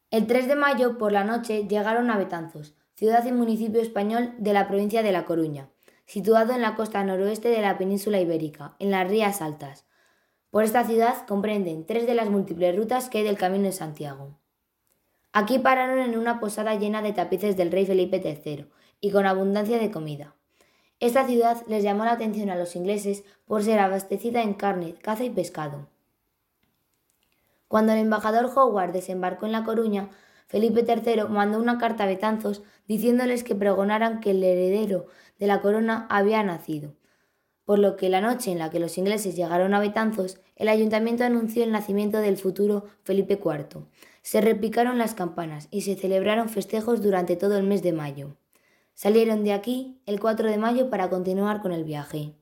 El 3 de mayo, por la noche, llegaron a Betanzos, ciudad y municipio español de la provincia de La Coruña, situado en la costa noroeste de la península ibérica, en las Rías Altas. Por esta ciudad comprenden 3 de las múltiples rutas que hay del Camino de Santiago. Aquí pararon en una posada llena de tapices del rey Felipe III y con abundancia de comida. Esta ciudad les llamó la atención a los ingleses por ser abastecida en carne, caza y pescado. Cuando el embajador Howard desembarcó en La Coruña, Felipe III mandó una carta a Betanzos diciéndoles que pregonaran que el heredero de la corona había nacido, por lo que la noche en la que los ingleses llegaron a Betanzos, el ayuntamiento anunció el nacimiento del futuro Felipe IV. Se repicaron las campanas y se celebraron festejos durante todo el mes de mayo. Salieron de aquí el 4 de mayo para continuar con el viaje.